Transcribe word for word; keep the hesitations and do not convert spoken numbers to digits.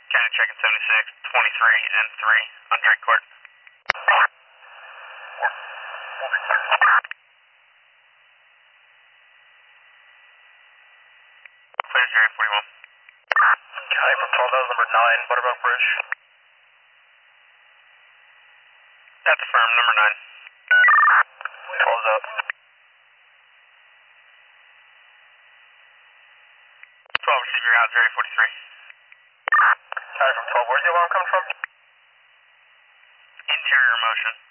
County checking seventy-six, twenty-three, and three on Drake Court. Clear zero forty-one. County from twelve, that was number nine, Buttermilk Bridge. That's affirmed, number nine. twelve's up. twelve, receive your out, zero forty-three. County from twelve, where's the alarm coming from? Interior motion.